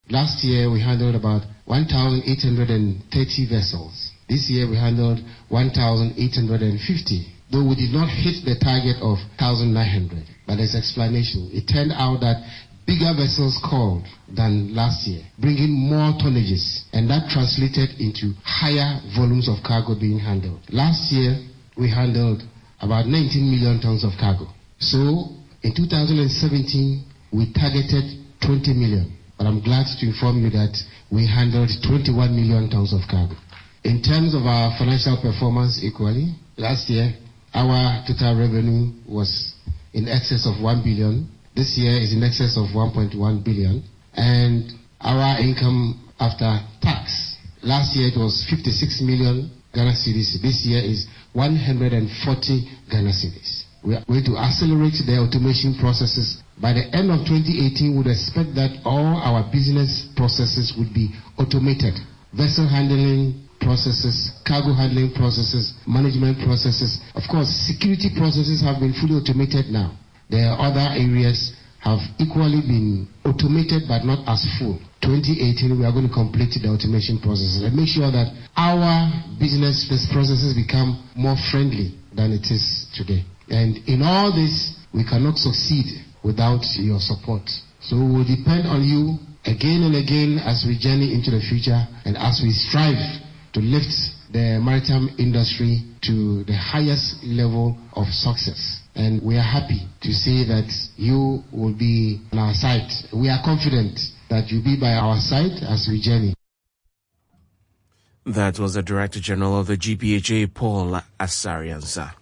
Last year we handled about 1,830 vessels. This year we handled 1,850, though we did not hit the target of 1,900. But there's explanation. It turned out that bigger vessels called than last year, bringing more tonnages, and that translated into higher volumes of cargo being handled. Last year we handled about 19 million tons of cargo. So in 2017 we targeted 20 million. But I'm glad to inform you that we handled 21 million tons of cargo. In terms of our financial performance equally, last year our total revenue was in excess of 1 billion. This year is in excess of 1.1 billion. And our income after tax, last year it was 56 million Ghana cedis. This year is 140 Ghana cedis. We are going to accelerate the automation processes. By the end of 2018, we would expect that all our business processes would be automated. Vessel handling processes, cargo handling processes, management processes. Of course, security processes have been fully automated now. There are other areas have equally been automated but not as full. 2018, we are going to complete the automation processes and make sure that our business processes become more friendly than it is today. And in all this, we cannot succeed without your support. So we will depend on you again and again as we journey into the future and as we strive to lift the maritime industry to the highest level of success. And we are happy to say that you will be on our side. We are confident that you'll be by our side as we journey. That was the Director General of the GPHA, Paul Asariansa.